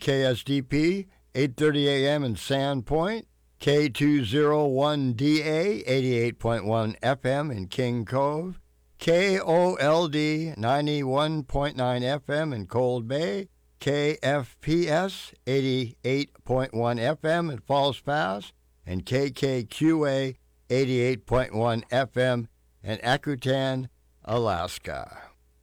KSDP, 8:30 a.m. in Sandpoint, K201DA, 88.1 FM in King Cove, KOLD, 91.9 FM in Cold Bay, KFPS, 88.1 FM in Falls Pass, and KKQA, 88.1 FM in Akutan, Alaska.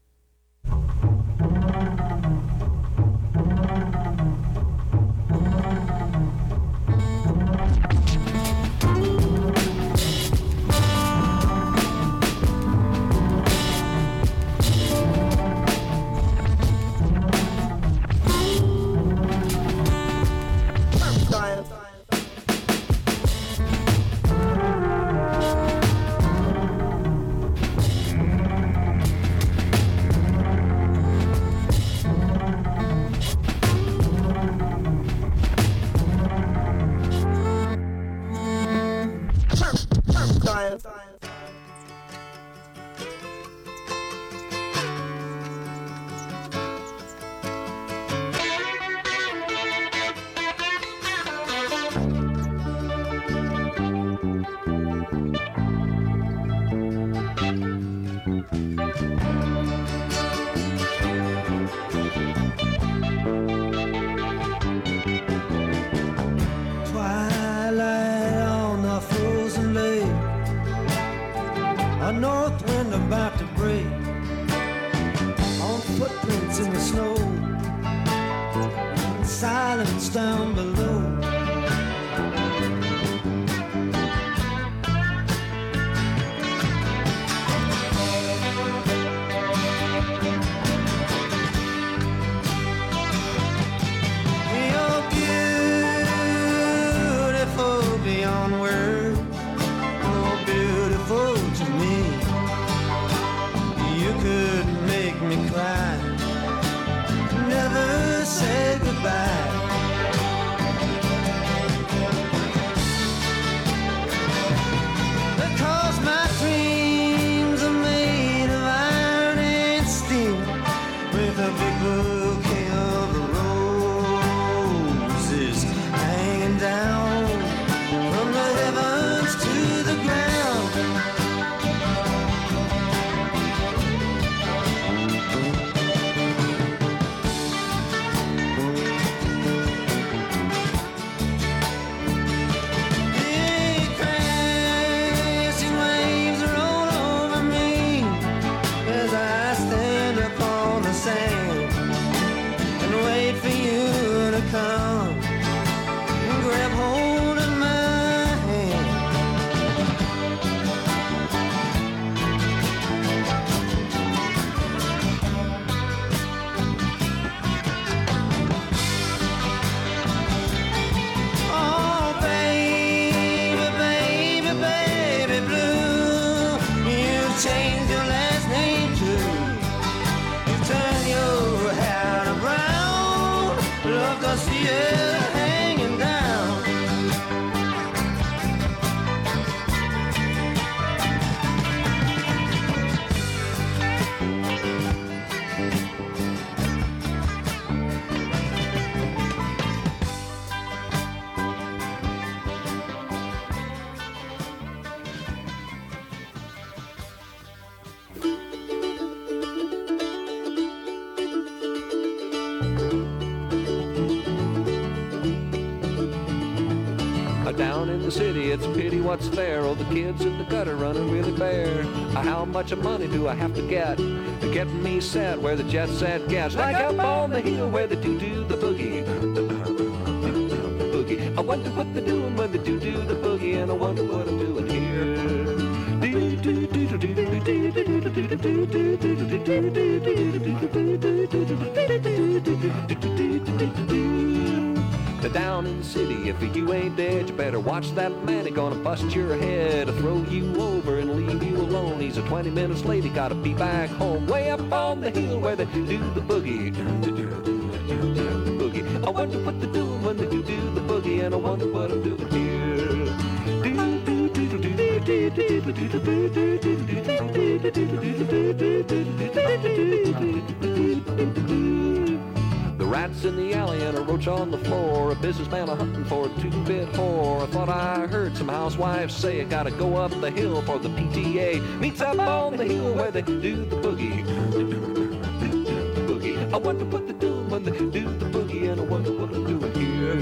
Down in the city, it's a pity what's there. Oh, the kids in the gutter running really bare. How much money do I have to get me set where the jet set gets? Like up on the hill where they do the boogie. Boogie. I wonder what they're doing when they do the boogie, and I wonder what I'm doing here. Down in the city, if you ain't dead, you better watch that man. He's gonna bust your head, throw you over and leave you alone. He's a 20 minutes late, he gotta be back home. Way up on the hill where they do the boogie. Boogie. I wonder what they're doing when they do the boogie, and I wonder what I'm doing here. The Rats in the alley and a roach on the floor. A businessman a-hunting for a two-bit whore. I thought I heard some housewives say I gotta go up the hill for the PTA. Meets up on the hill where they do the boogie. Boogie. I wonder what they're doing when they do the boogie, and I wonder what they're doing here.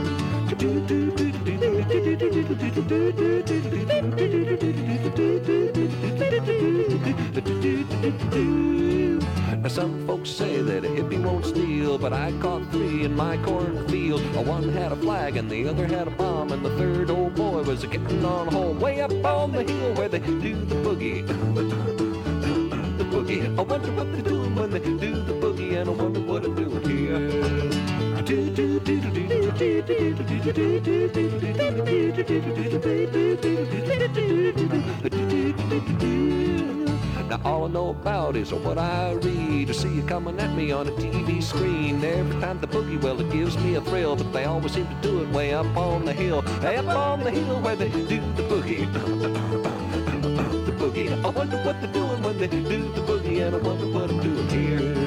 Now some folks say that a hippie won't steal, but I caught 3 in my cornfield. One had a flag and the other had a bomb, and the third old boy was getting on home way up on the hill where they do the boogie. The boogie. I wonder what they're doing when they do the boogie, and I wonder what they're doing here. Now all I know about is what I read, or see you coming at me on a TV screen. Every time the boogie, well, it gives me a thrill, but they always seem to do it way up on the hill. Way up on the hill where they do the boogie. The boogie. I wonder what they're doing when they do the boogie, and I wonder what I'm doing here.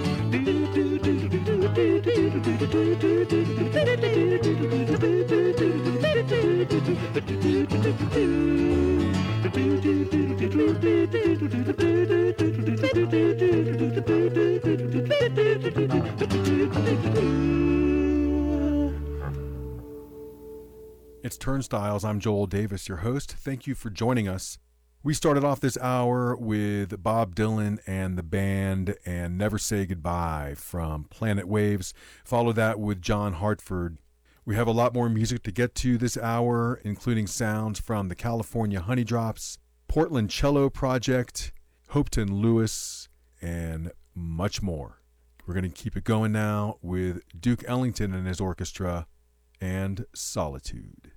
It's Turnstiles. I'm Joel Davis, your host. Thank you for joining us. We started off this hour with Bob Dylan and the band and Never Say Goodbye from Planet Waves. Followed that with John Hartford. We have a lot more music to get to this hour, including sounds from the California Honeydrops, Portland Cello Project, Hopeton Lewis, and much more. We're going to keep it going now with Duke Ellington and his orchestra and Solitude.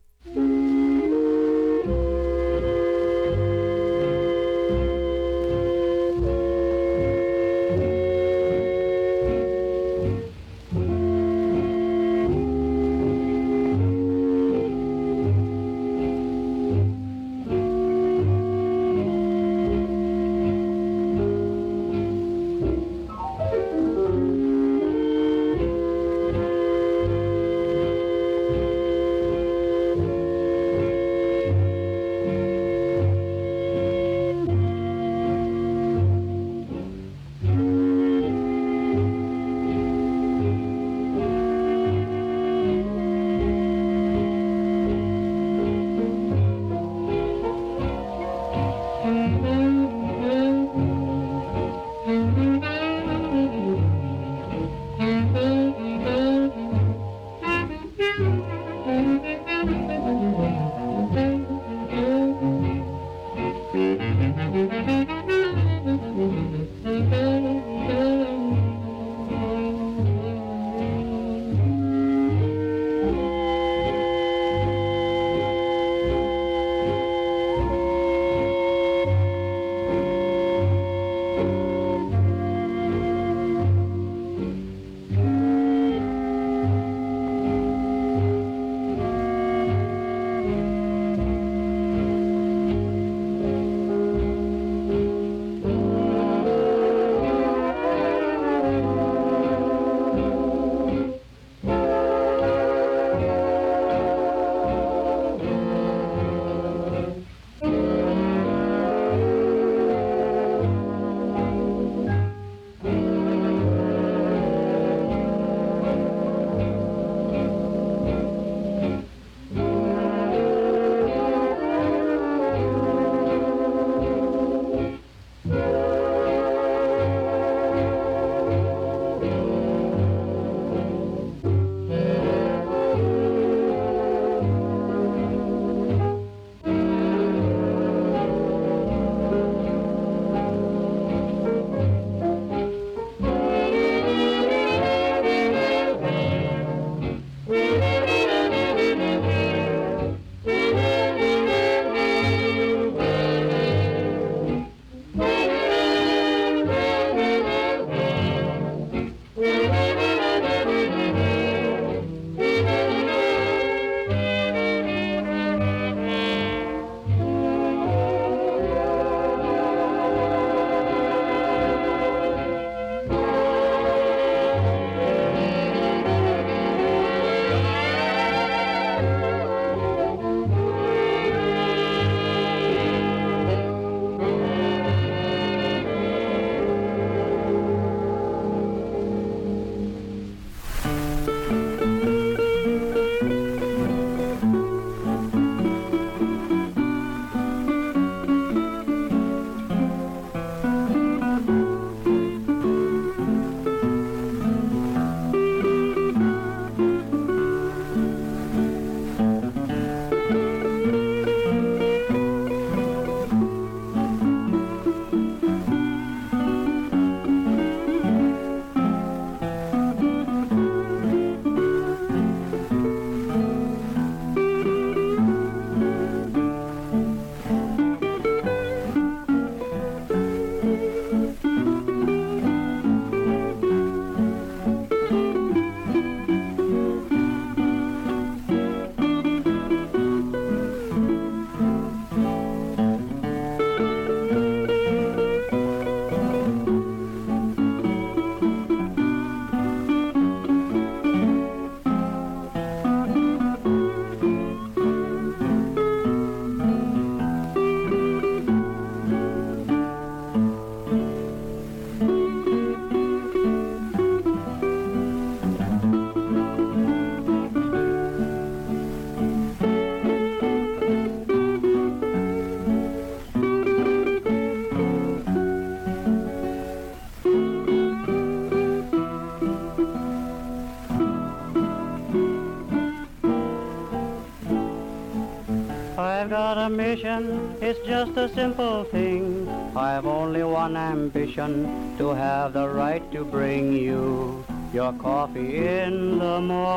not a mission, it's just a simple thing. I've only one ambition, to have the right to bring you your coffee in the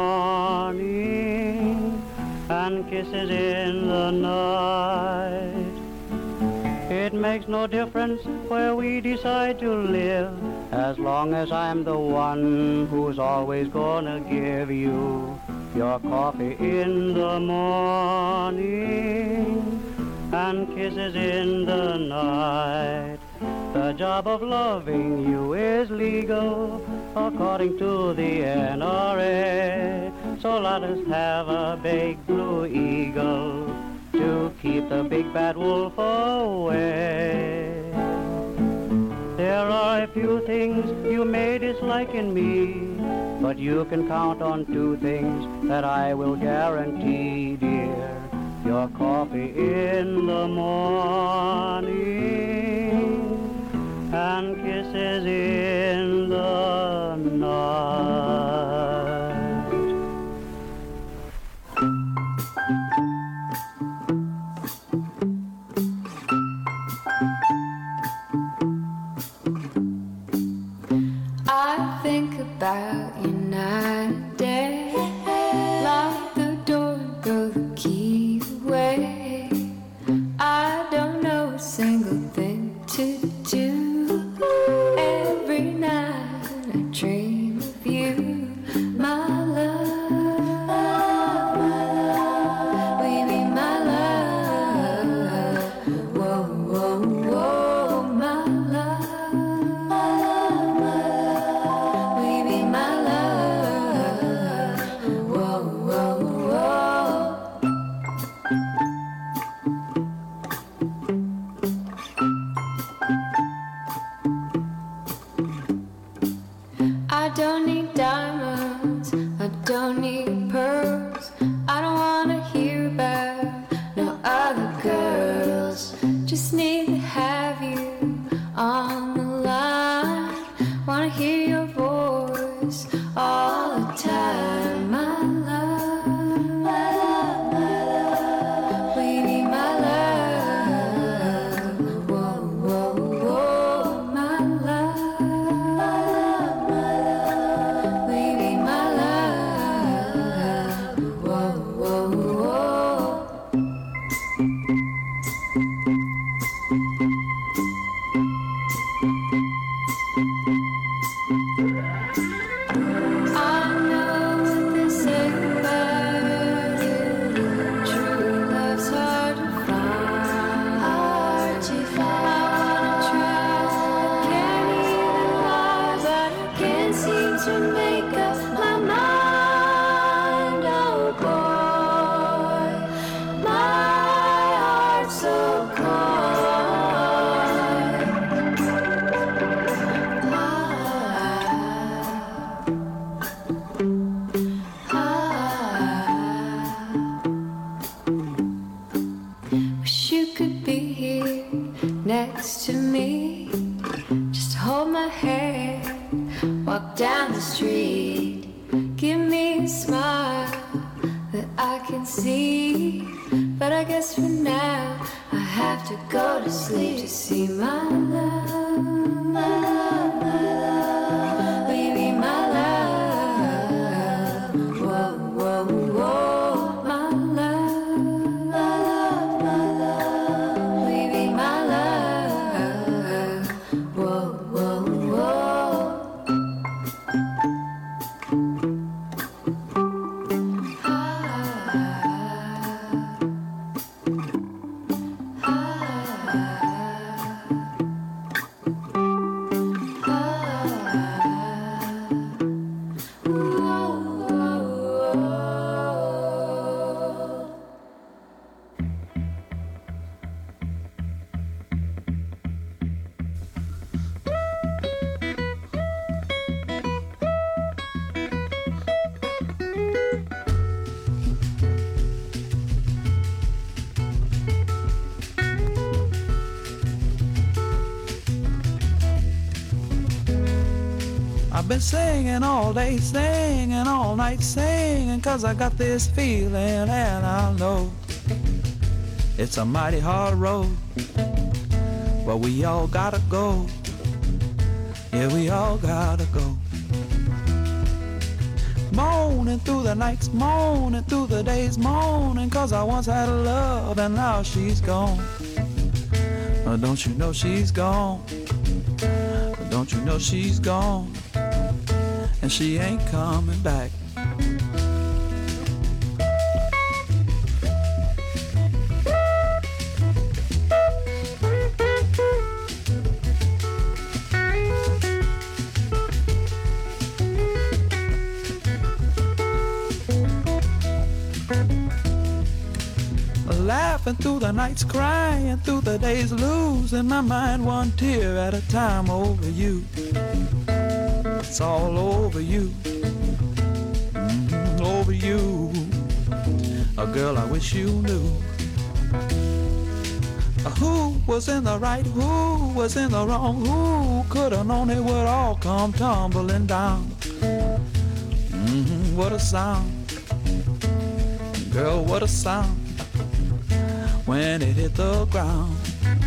morning and kisses in the night. It makes no difference where we decide to live, as long as I'm the one who's always gonna give you your coffee in the morning and kisses in the night. The job of loving you is legal according to the NRA. So let us have a big blue eagle to keep the big bad wolf away. There are a few things you may dislike in me, but you can count on two things that I will guarantee, dear. Your coffee in the morning and kisses in the night. I think about you night and day, lock the door and throw the key away. I don't know a single thing to do. Every night I dream of you, my love. Will you be my love? Whoa, whoa, whoa, my love. Will you be my love? Whoa, whoa, whoa. I don't need diamonds, I don't need pearls. I don't wanna hear about no other girls. Just need to have you on the line. Wanna hear your voice all the time, my love. Will you be my love? Whoa, whoa, whoa, my love. Will you be my love? Whoa, whoa, whoa. I know what they say about you. True love's hard to find. Hard to find. I wanna try, I can't even lie, but I can't seem to make up my mind. Oh boy, my heart's so cold. Wish you could be here next to me. Just hold my hand, walk down the street. Give me a smile that I can see. But I guess for now I have to go to sleep to see my love. My love, my love. Will you be my love? Whoa, whoa, whoa, my love. My love, my love. Will you be my love? Whoa, whoa, whoa. I've been singing all day, singing all night, singing 'cause I got this feeling and I know It's a mighty hard road, but we all gotta go. Yeah, we all gotta go. Moaning through the nights, moaning through the days, moaning 'cause I once had a love and now she's gone. Don't you know she's gone? Don't you know she's gone? And she ain't coming back. Laughing through the nights, crying through the days, losing my mind one tear at a time over you. It's all over you, over you. A girl I wish you knew. Who was in the right, who was in the wrong, who could have known it would all come tumbling down. What a sound, girl, what a sound when it hit the ground.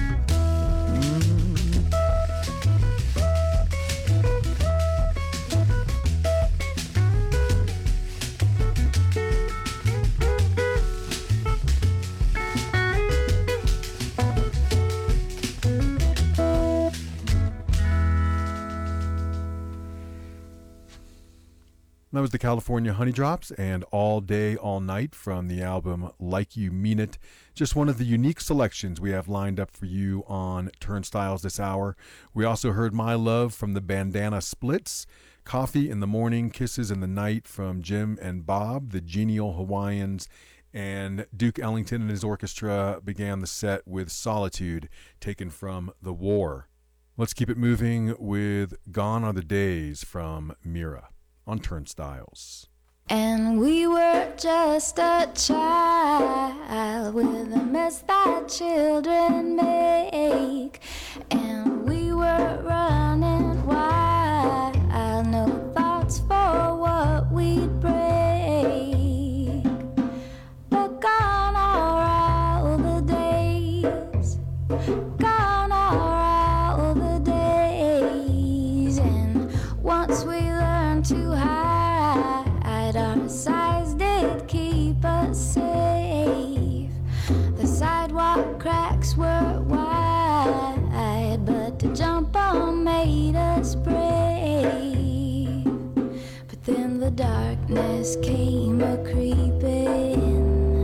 That was the California Honey Drops and All Day, All Night from the album Like You Mean It. Just one of the unique selections we have lined up for you on Turnstiles this hour. We also heard My Love from the Bandana Splits, Coffee in the Morning, Kisses in the Night from Jim and Bob, the Genial Hawaiians, and Duke Ellington and his orchestra began the set with Solitude, taken from The War. Let's keep it moving with Gone Are the Days from Mira on Turnstiles. And we were just a child with a mess that children make, and we were running wild, no thoughts for what we'd break. But gone are all the days, gone are all the days, and once we learned to hide, our size did keep us safe. The sidewalk cracks were wide, but to jump on made us brave. But then the darkness came a-creeping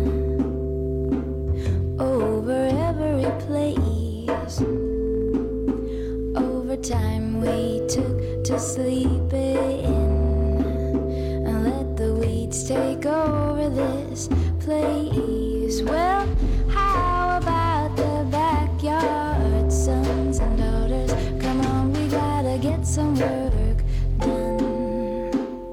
over every place. Over time we took to sleeping and let the weeds take over this place. Well, how about the backyard, sons and daughters? Come on, we gotta get some work done.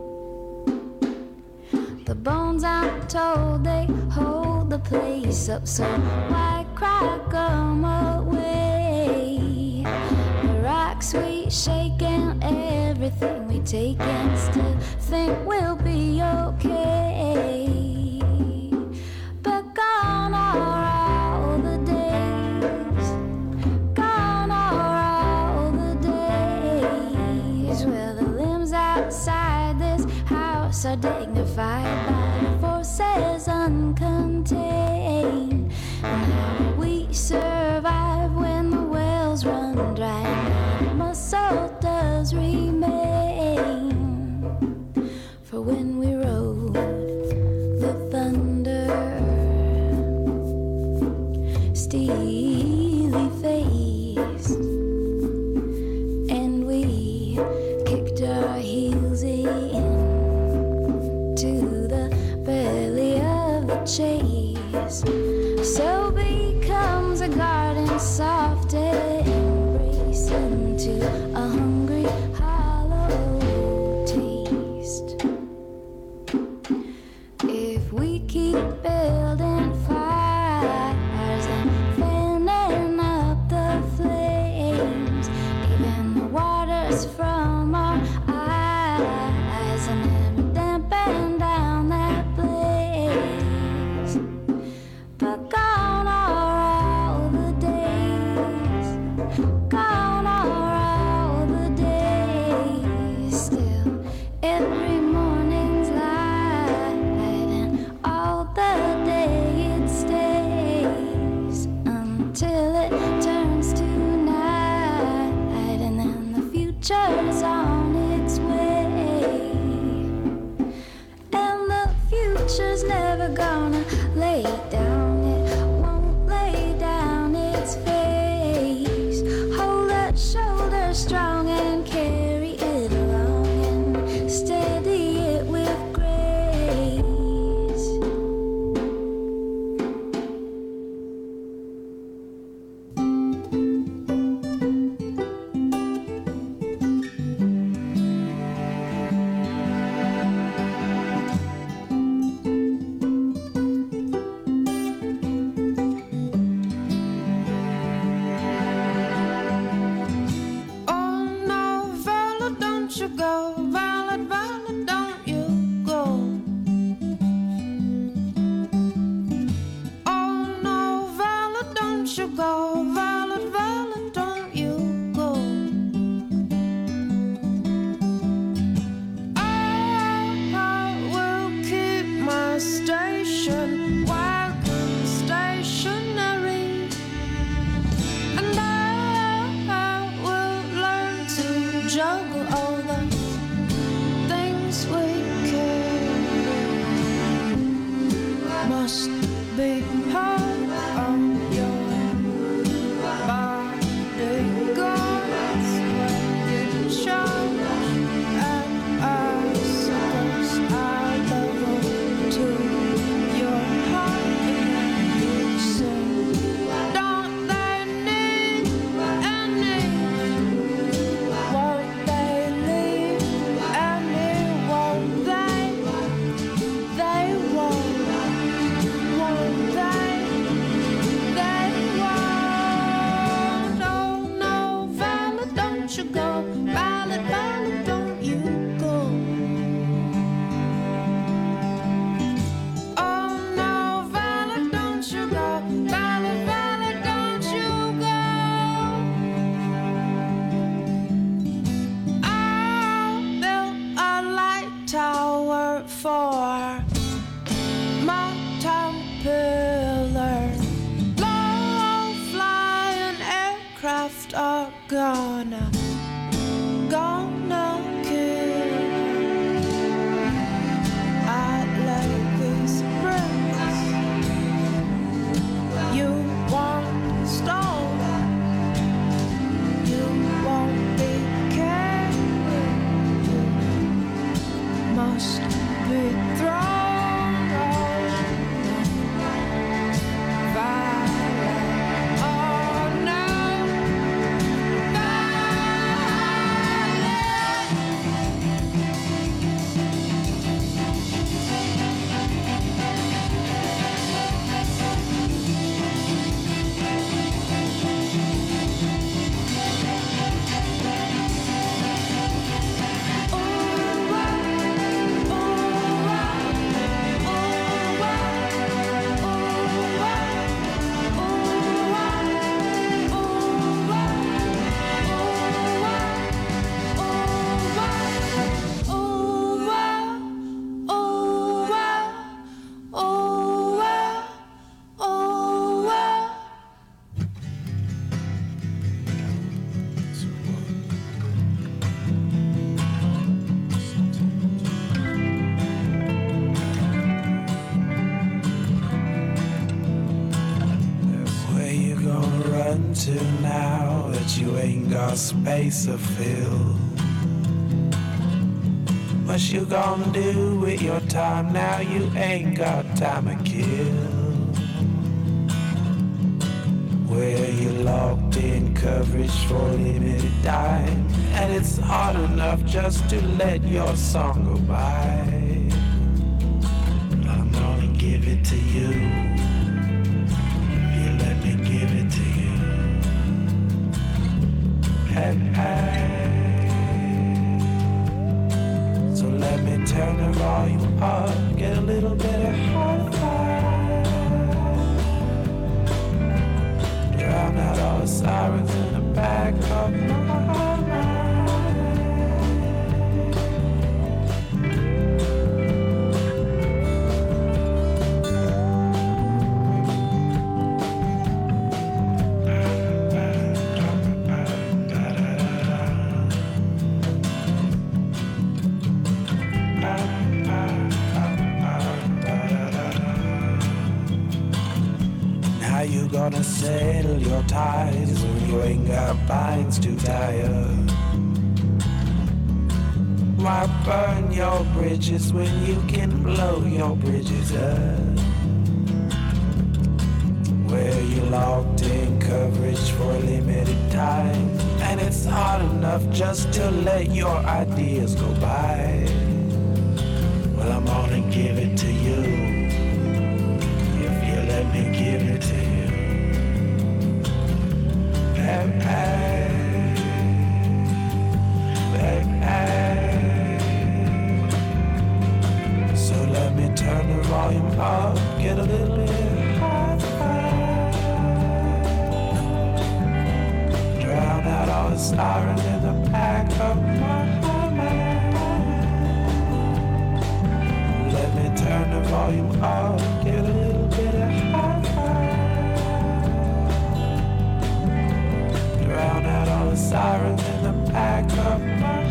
The bones, I'm told, they hold the place up, so why crack 'em away? The rocks we shake and everything we take and still think we'll be okay. But gone are all the days, gone are all the days, where the limbs outside this house are dignified by forces uncontained, and how we survive when the wells run dry and muscle does remain. For when we rode the thunder, steely faced, and we kicked our heels in to the belly of the chase. So becomes a garden soft embrace into a hungry hollow taste. If we keep building fires and fanning up the flames, even the waters from our eyes and never dampen down that blaze. But gone are here for my pillar. Low flying aircraft are gonna kill her. I'd like this breath. You won't stop. You won't be careful. You must be thrown on violet. Oh no, where you gonna run to now that you ain't got space to fill? What you gonna do with your time now you ain't got time to kill? Where you locked in coverage for limited time, and it's hard enough just to let your song go by. I'm gonna give it to you. You let me give it to you. Hey. So let me turn the volume up, get a little bit of hi-fi. Drown out all the sirens in the back of my mind. Now you gonna settle your ties when you ain't got binds to tie up? Why burn your bridges when you can blow your bridges up? Where you locked in coverage for a limited time, and it's hard enough just to let your ideas go by. Well, I'm gonna give it to you, if you let me give it to you. So let me turn the volume up, get a little bit high. Drown out all the sirens in the back of my mind. Let me turn the volume up, get a little bit high. Drown out all the sirens in the back of my mind.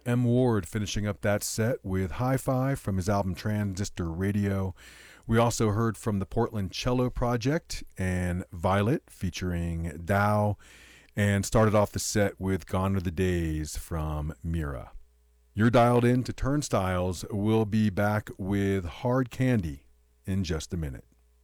M. Ward finishing up that set with Hi-Fi from his album Transistor Radio. We also heard from the Portland Cello Project and Violet featuring Dow, and started off the set with Gone Are the Days from Mira. You're dialed in to Turnstiles. We'll be back with Hard Candy in just a minute.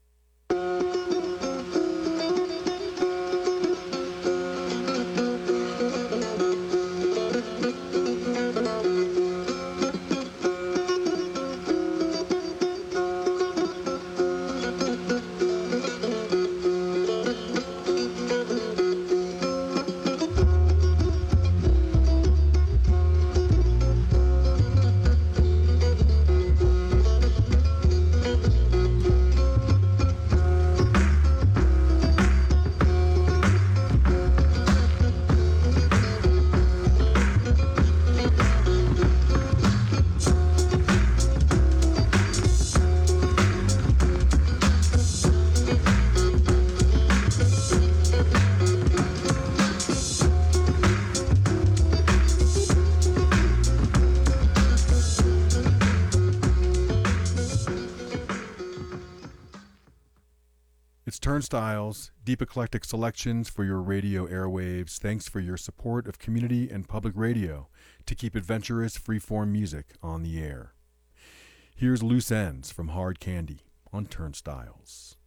Turnstiles, deep eclectic selections for your radio airwaves. Thanks for your support of community and public radio to keep adventurous freeform music on the air. Here's Loose Ends from Hard Candy on Turnstiles.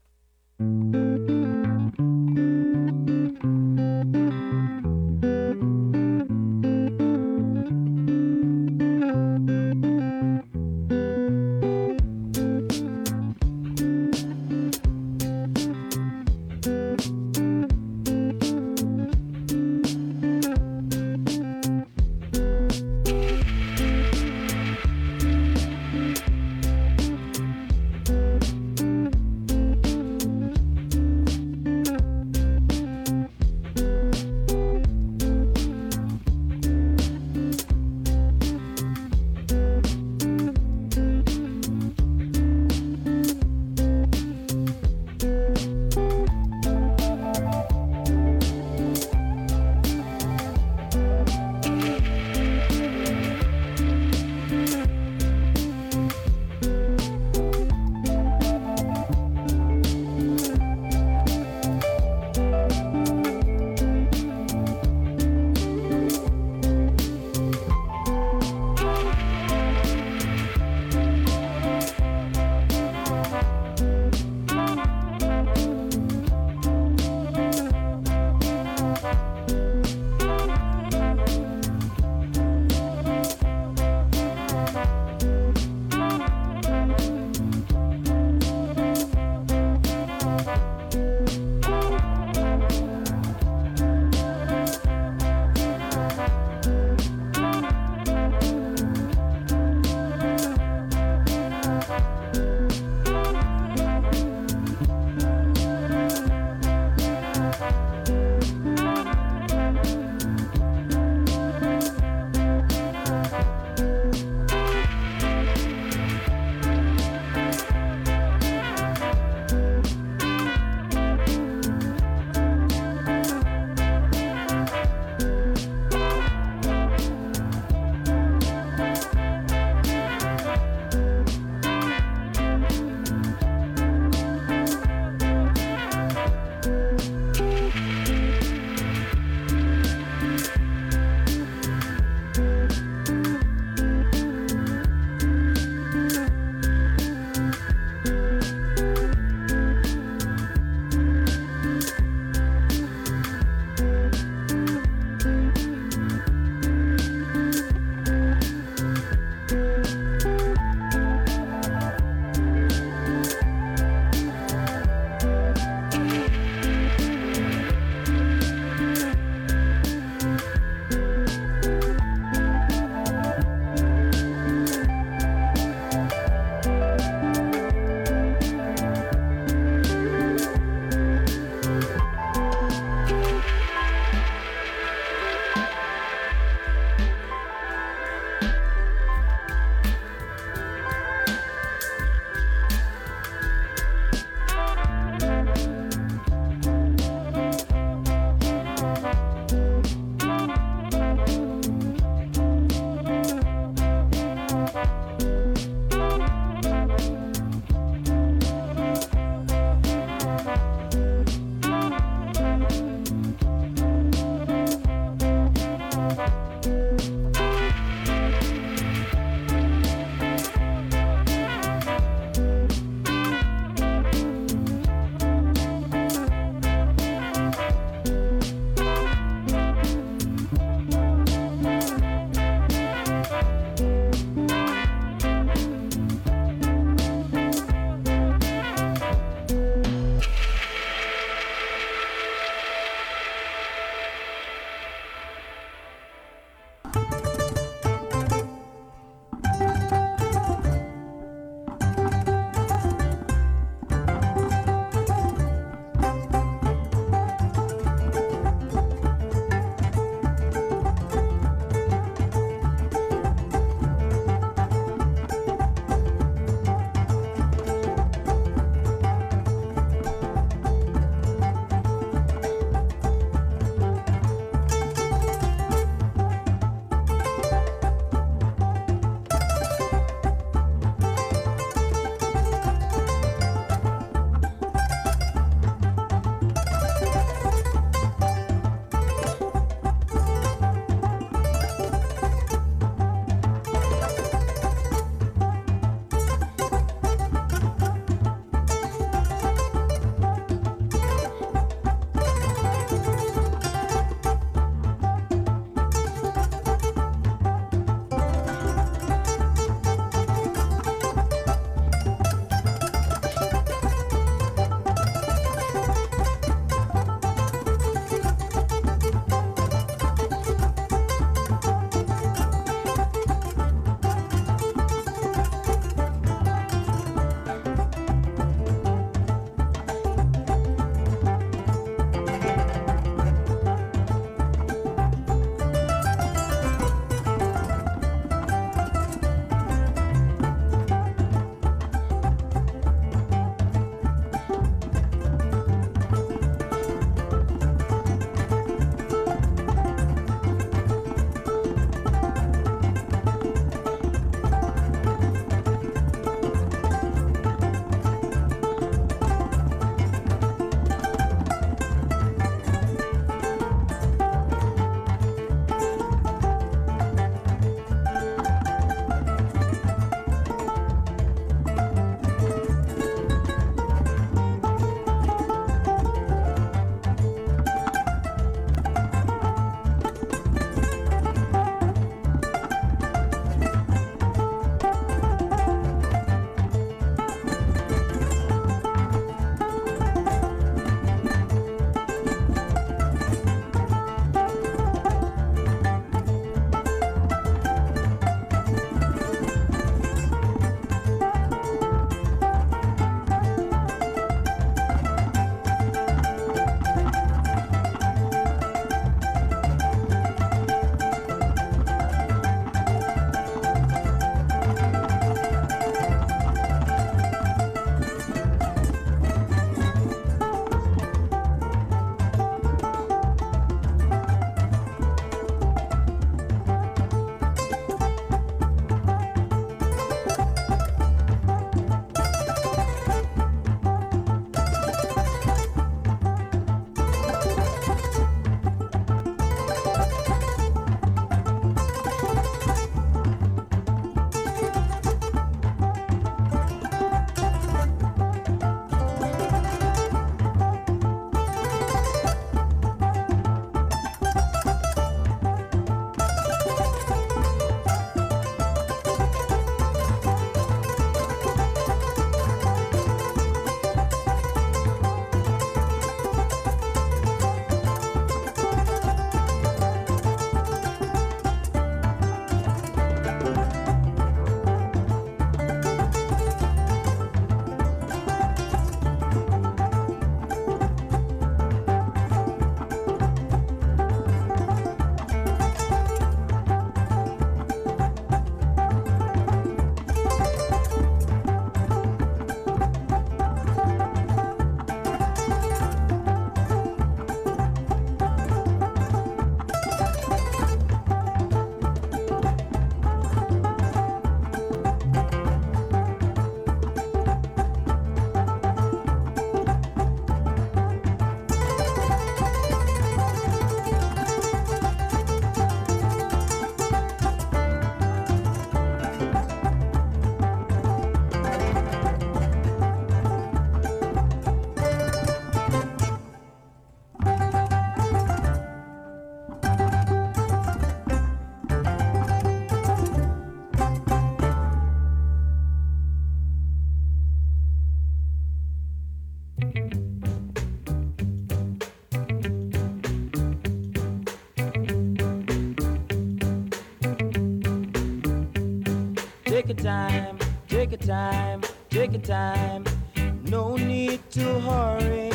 take your time, take your time, take your time. No need to hurry.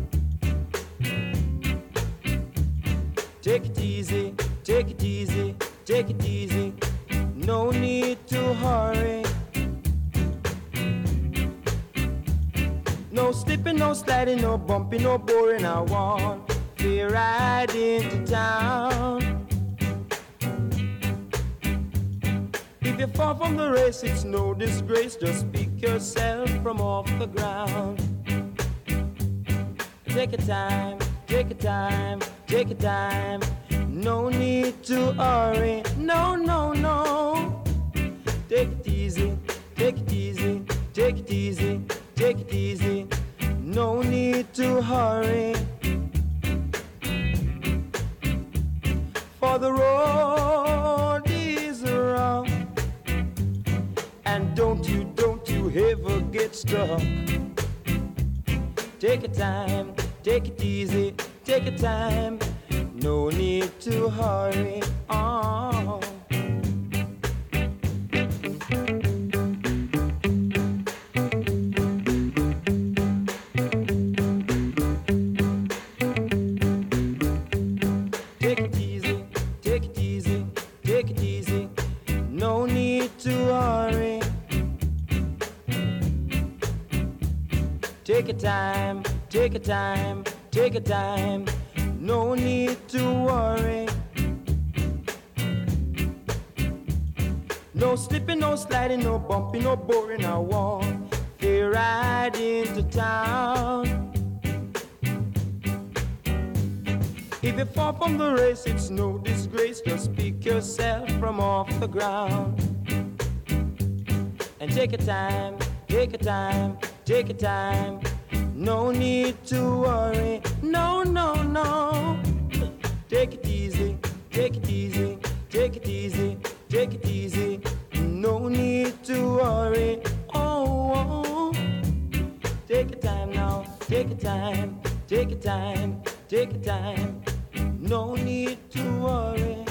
Take it easy, take it easy, take it easy. No need to hurry. No slipping, no sliding, no bumping, no boring. I want to ride into town. If you fall from the race, it's no disgrace. Just pick yourself from off the ground. Take your time, take your time, take your time. No need to hurry. No, no, no. Take it easy, take it easy, take it easy, take it easy. No need to hurry. For the road is rough, and don't you ever get stuck. Take your time, take it easy, take your time. No need to hurry. Oh. Take it easy, take it easy, take it easy. No need to hurry. Take your time, take your time, take your time. No need to worry. No slipping, no sliding, no bumping, no boring. I want to ride into town. If you fall from the race, it's no disgrace. Just pick yourself from off the ground. And take your time, take your time, take your time. No need to worry. No, no, no. Take it easy, take it easy, take it easy, take it easy. No need to worry. Oh, oh. Take your time now, take your time, take your time, take your time. No need to worry.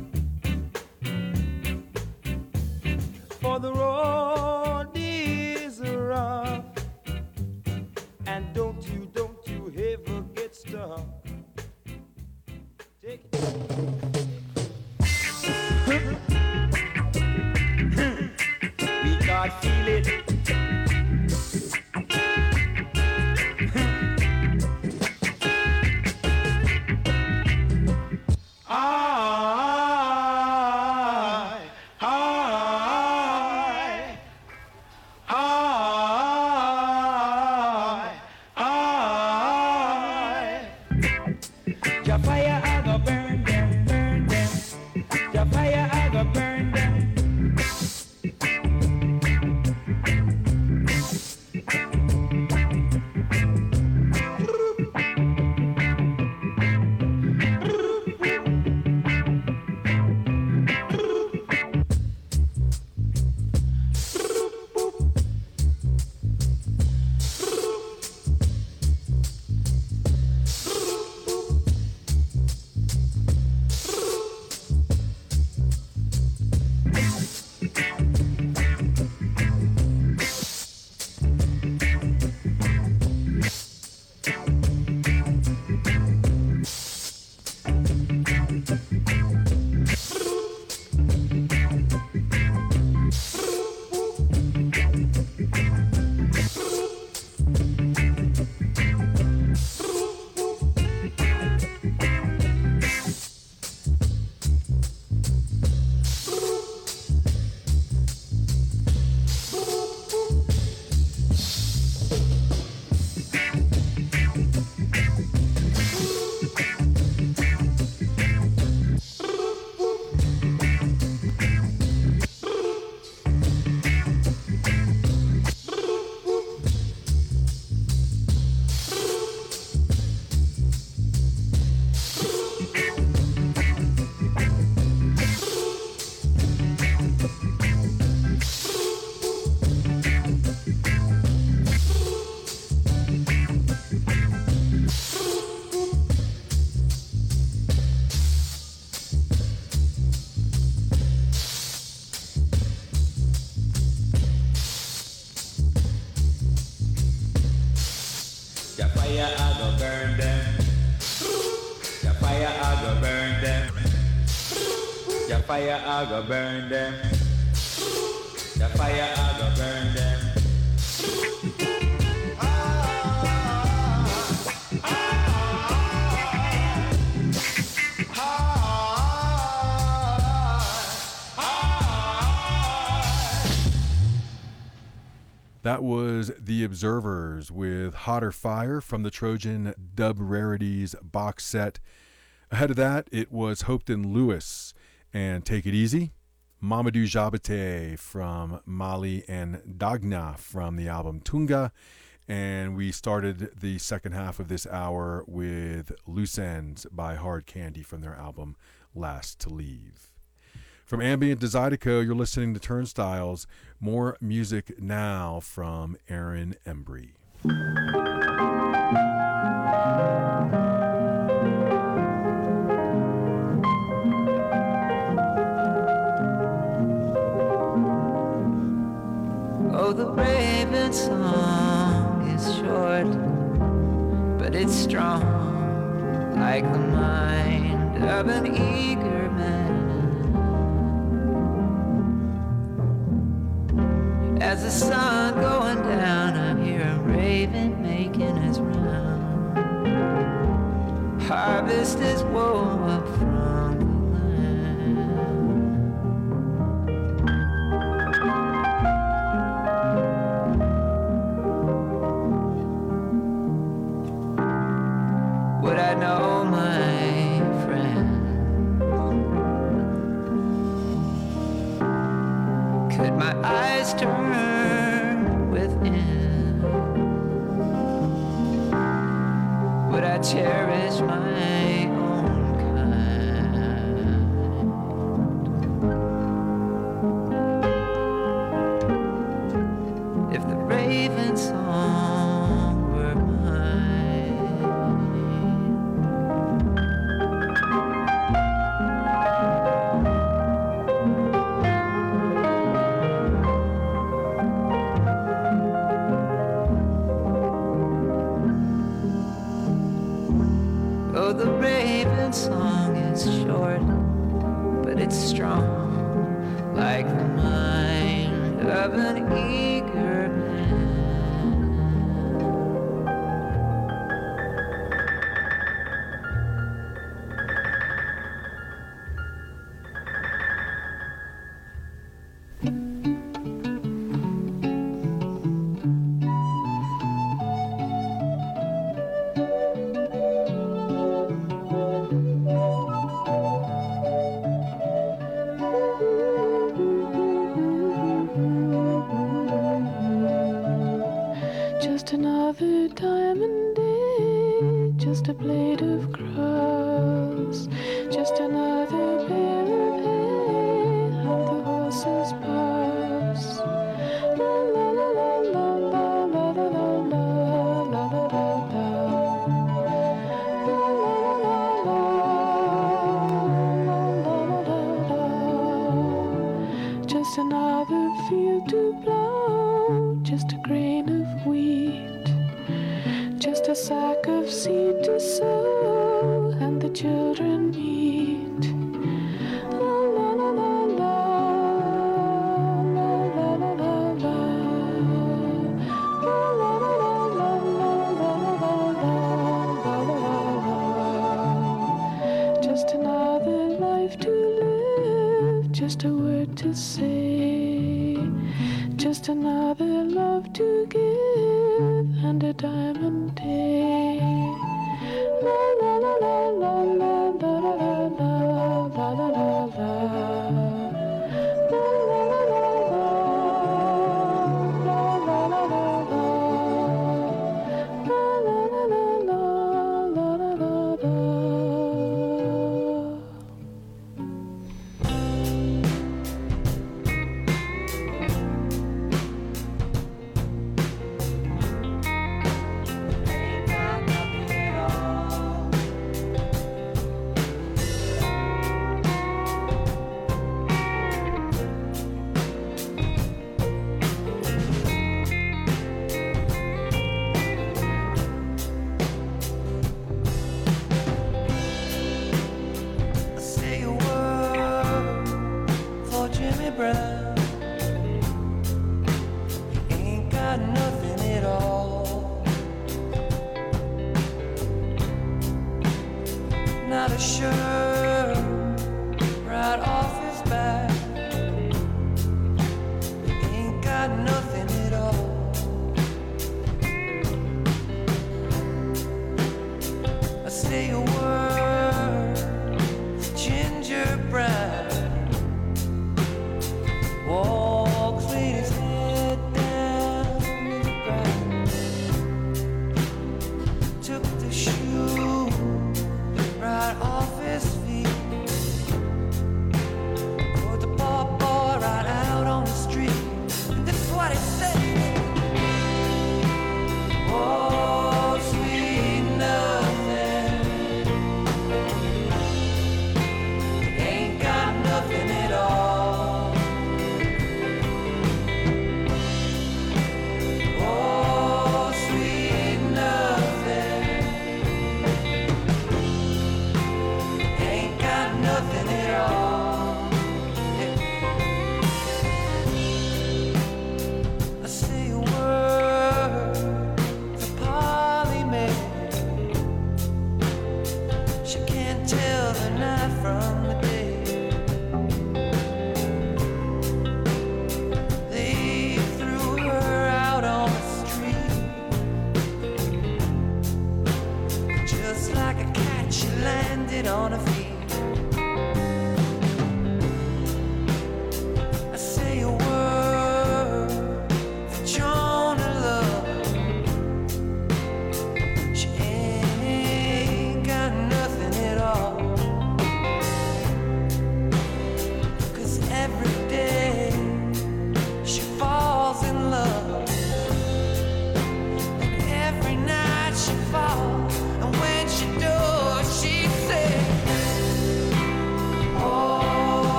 For the road is rough, and don't you ever get stuck. Take it. We can't feel it. Your fire, I go burn them, burn them. Your fire, I go burn them. fire, I go burn them. The fire, I go burn them. The fire, I go burn them. The fire, I go burn them. That was The Observers with Hotter Fire from the Trojan Dub Rarities box set. Ahead of that, it was Hopeton Lewis and Take It Easy. Mamadou Jabate from Mali and Dagna from the album Tunga. And we started the second half of this hour with Loose Ends by Hard Candy from their album Last to Leave. From ambient to Zydeco, you're listening to Turnstiles. More music now from Aaron Embry. Oh, the raven song is short, but it's strong, like the mind of an eager man. As the sun going down, I hear a raven making his round. Harvest is woe up from the land. Would I know my friend? Could my eyes turn within? Would I cherish my own kind? If the raven song were mine. Oh, the raven song is short, but it's strong, like the mind of an eager man. Just another diamond day, just a blade of grass, just another bale of hay, and the horses pass. La la la la la la la la la la la la la la. La la la la la. Just another field to plow, just a grain of wheat, just a sack of seed to sow, and the children eat. La la la la la, la la la la la, la la la la la la la la la. Just another life to live, just a word to say, just another love to give, and a diamond day. La la la la la la la la la la la la la. La la la la la, la la la la la. La la la la la, la la la la. got nothing at all. I say a word, ginger brown, walks, laid his head down to the ground, took the shoe right off his feet, put the poor boy right out on the street, and this is what he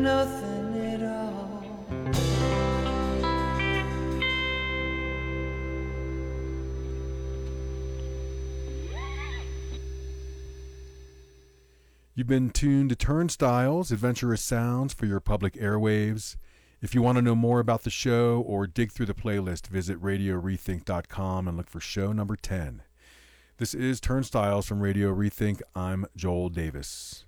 nothing at all. You've been tuned to Turnstiles, adventurous sounds for your public airwaves. If you want to know more about the show or dig through the playlist, visit RadioRethink.com and look for show number 10. This is Turnstiles from Radio Rethink. I'm Joel Davis.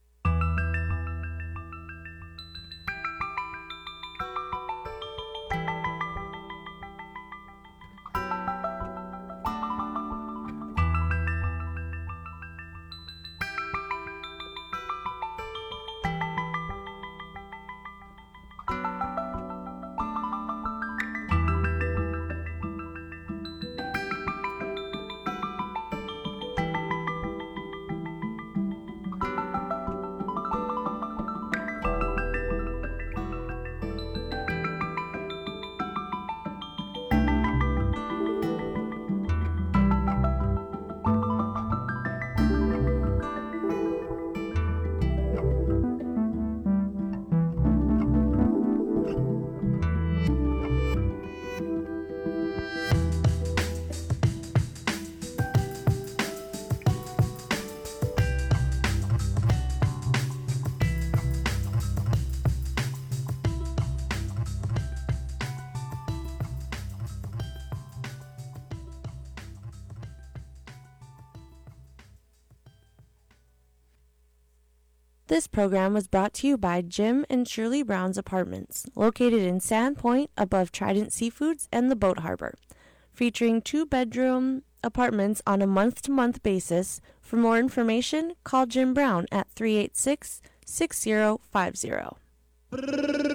This program was brought to you by Jim and Shirley Brown's Apartments, located in Sandpoint above Trident Seafoods and the Boat Harbor, featuring 2-bedroom apartments on a month-to-month basis. For more information, call Jim Brown at 386-6050.